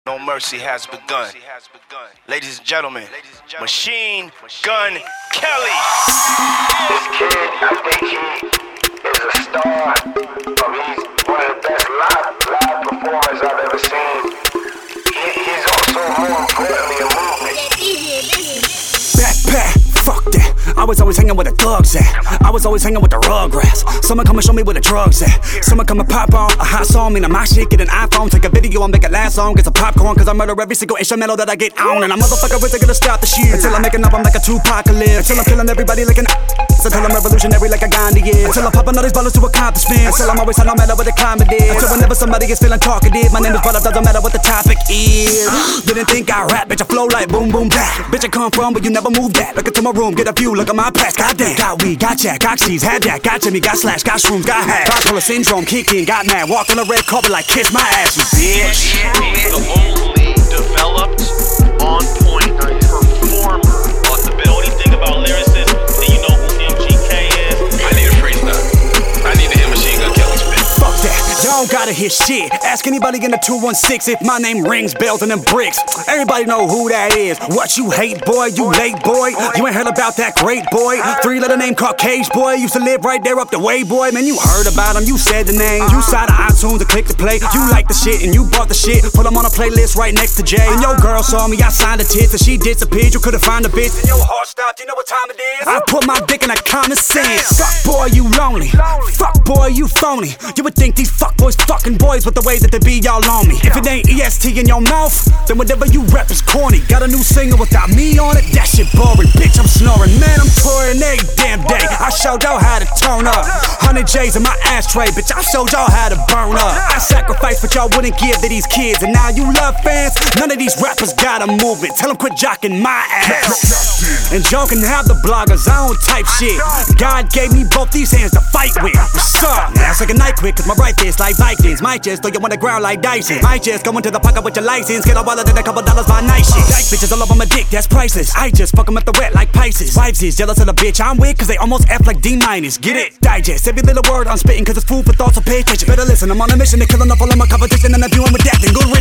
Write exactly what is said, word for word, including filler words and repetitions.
No mercy has begun. Ladies and gentlemen, Machine Gun Kelly. This kid, I think he is a star. I mean, he's one of the best live, live performers I've ever seen. He, he's also, more importantly, a movement. Backpack, fuck that. I was always hanging where the thugs at. I was always hanging with the rugrats. Someone come and show me where the drugs at. Someone come and pop on a hot song, mean my shit, get an iPhone, take a video and make it last song, get some popcorn, cause I murder every single instrumental that I get on. And a motherfucker isn't gonna stop the shit until I'm making up, I'm like a Tupacalypse. Until I'm killing everybody like an until I'm revolutionary like a Gandhi is. Until I'm popping all these ballers to accomplishments. Until I'm always on no matter what the climate is. Until whenever somebody is feeling talkative, my name is brought up, doesn't matter what the topic is. Didn't think I rap, bitch, I flow like boom boom back. Bitch, I come from, but you never move that. Look into my room, get a view, look at my past, goddamn. Got weed, got jack, got cheese, had that, got Jimmy, got slash, got shrooms, got hash. Bipolar syndrome, kicked in, got mad, walked on the red carpet like kiss my ass, you bitch. The only developed, on point performer on the bill. Only thing about lyricists, do you know who M G K is? I need a freestyle. I need to hear Machine Gun Kelly spit. Fuck that, y'all don't gotta hear shit. Ask anybody in the two one six if my name rings bells and them bricks. Everybody know who that is. What you hate, boy, you late, boy. You ain't heard about that great boy. Three letter name called Cage Boy. Used to live right there up the way, boy. Man, you heard about him, you said the name. You saw the iTunes to click to play. You like the shit and you bought the shit. Put him on a playlist right next to Jay. And your girl saw me, I signed the tits and she disappeared. You couldn't find a bitch. And your heart stopped, you know what time it is? I put my dick in a common sense. Fuck boy, you lonely. Fuck boy, you phony. You would think these fuck boys fucking boys with the way that they be y'all on me. If it ain't E S T in your mouth, then whatever you rep is corny. Got a new single without me on it, that shit boring. Bitch, I'm snoring, man, I'm touring every damn day. I showed y'all how to turn up. Hundred J's in my ashtray, bitch, I showed y'all how to burn up. I sacrificed what y'all wouldn't give to these kids, and now you love fans. None of these rappers got a movement. Tell them quit jocking my ass. And y'all can have the bloggers, I don't type shit. God gave me both these hands to fight with. What's up? Now it's like a night quick, cause my right fist like Vikings. Might just throw you on the ground like Dyson. Might just go into the pocket with your license. Get a wallet and a couple dollars by night shit. Dyke bitches all over my dick, that's priceless. I just fuck them at the wet like Pisces. Wives is jealous of the bitch I'm with, cause they almost F like D minus. Get it? Digest every little word I'm spitting, cause it's food for thought, so pay attention. Better listen, I'm on a mission to kill enough all of my competition, and I'm doing with that, then good